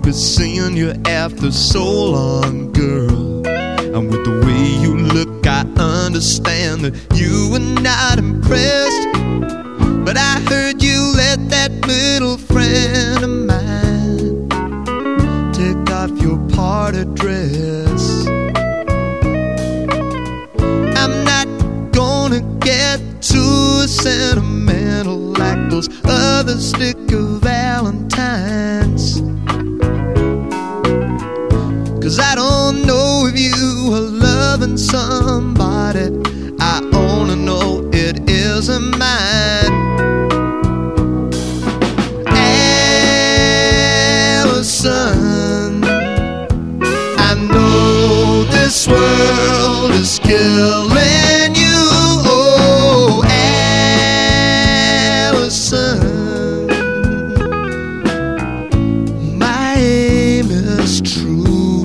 happy seeing you after so long, girl. And with the way you look, I understand that you were not impressed. But I heard you let that little friend of mine take off your party dress. I'm not gonna get too sentimental like those other sticker Valentines, 'cause I don't know if you are loving somebody. I only know it isn't mine. Allison, I know this world is killing you. Oh, Allison, my aim is true.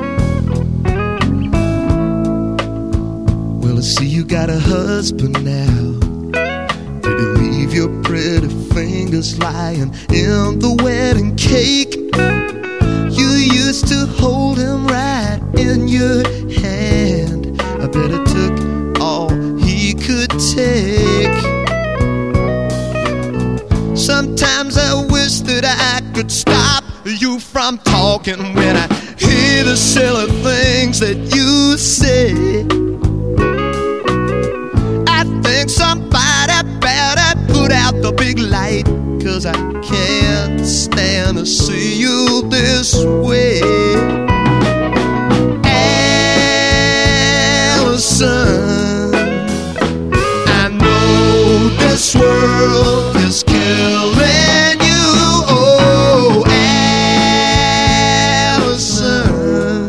Well, I see you got a husband now. Did you leave your pretty fingers lying in the wedding cake? You used to hold him right in your hand. I bet it took all he could take. Sometimes I wish that I could stop you from talking when I hear the silly things that you say. I think somebody better put out the big light, 'cause I can't stand to see you this way. Allison, I know this world is killing you. Oh, Allison,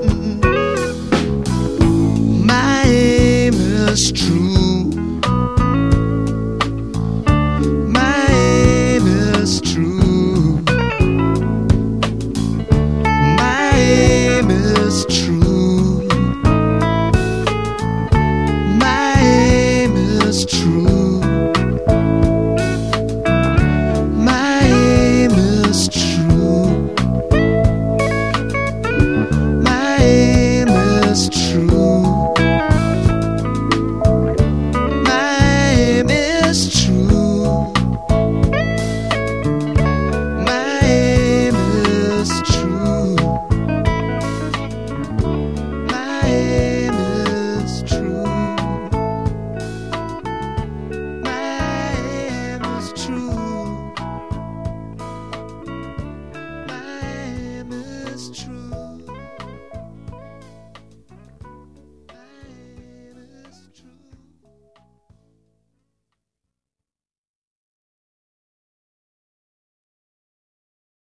my aim is true. My aim is true. My aim is true. My aim is true. My aim is true. My aim is true.